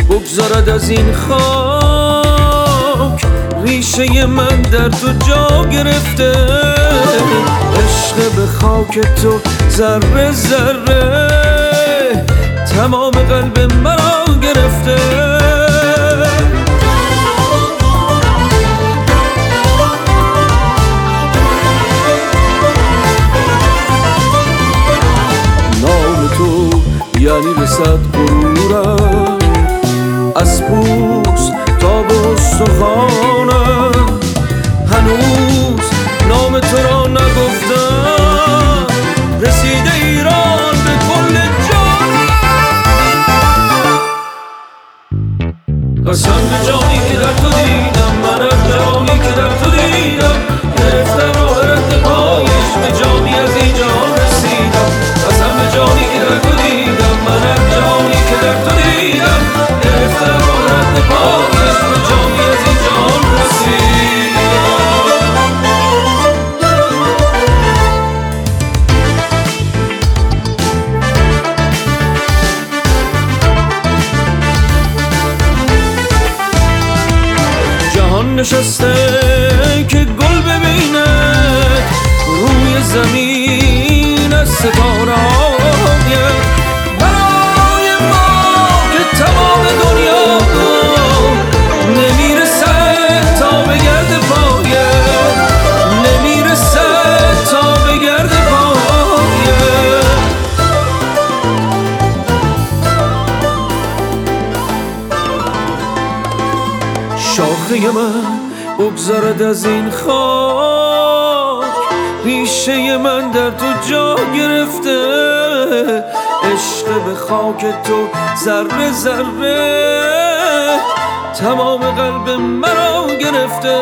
بگذارد از این خاک. ریشه من در تو جا گرفته، عشق به خاک تو ذره ذره تمام قلب مرا گرفته. نام تو یعنی رسد غرورم، از پوست تا به استخوانم. هنوز نام تو را نگفتم، رسیده ایران به کل جانم. قسم به جانی که در تو دیدم، من از جانی که در تو دیدم، گرفتم راه رد پایش، به جانی از این جهان رسیدم. قسم به جانی که در تو دیدم، من از جانی که در تو دیدم، گرفتم راه رد پایش، به جانی از این جهان رسیدم. جهان نشسته که گل ببینه روی زمین از ستاره آید، برای ما که تمام دنیا نمیرسه تا به گرد پایه، نمیرسه تا به گرد پایه. شاخه من بگذارد از این خاک، ریشه من در تو جا گرفته، عشق به خاک تو ذره ذره تمام قلب مرا گرفته.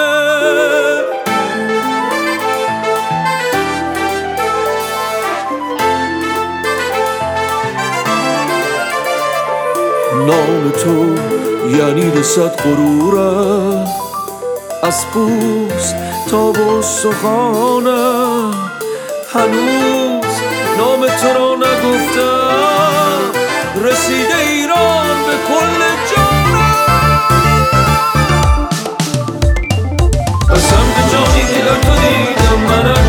نام تو یعنی رسد غرورم، از پوست تا به استخوانم. هنوز نام تو را نگفتم، رسیده ایران به کل جانم. قسم به جانی که در تو دیدم، من